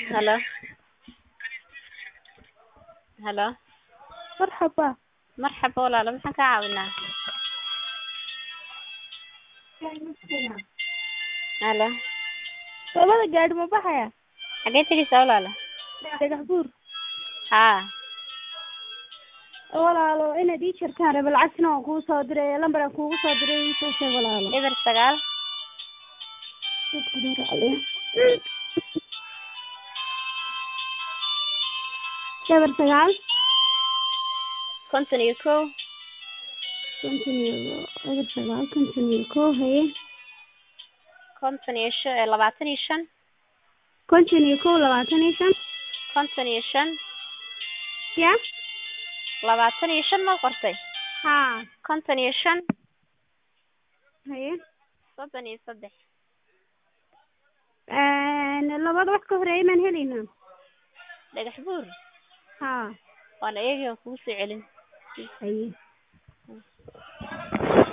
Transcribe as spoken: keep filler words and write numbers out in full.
هلا هلا مرحبا. مرحبا walaalo maxaan kaa caawinaa halo labada gaadhi ma baxaya xagee tegaysaa walaalo dhagax buur haa walaalo inaad ii jartaan raba lacagtina waan kugu soo diray lambar aan kugu soo diray ii soo sheeg walaalo eber sagaal eber sagaal konton iyo kow konton iyo eber sagaal konton iyo kow haye konton iyo shan labaatan iyo shan konton iyo kow labaatan iyo shan konton iyo shan ya labaatan iyo shan ma qortay haa konton iyo shan haye soddon iyo saddex labada wax ka horeeya maan helaynaa dhagax buur haa waana eegi aan kugu soo celin haye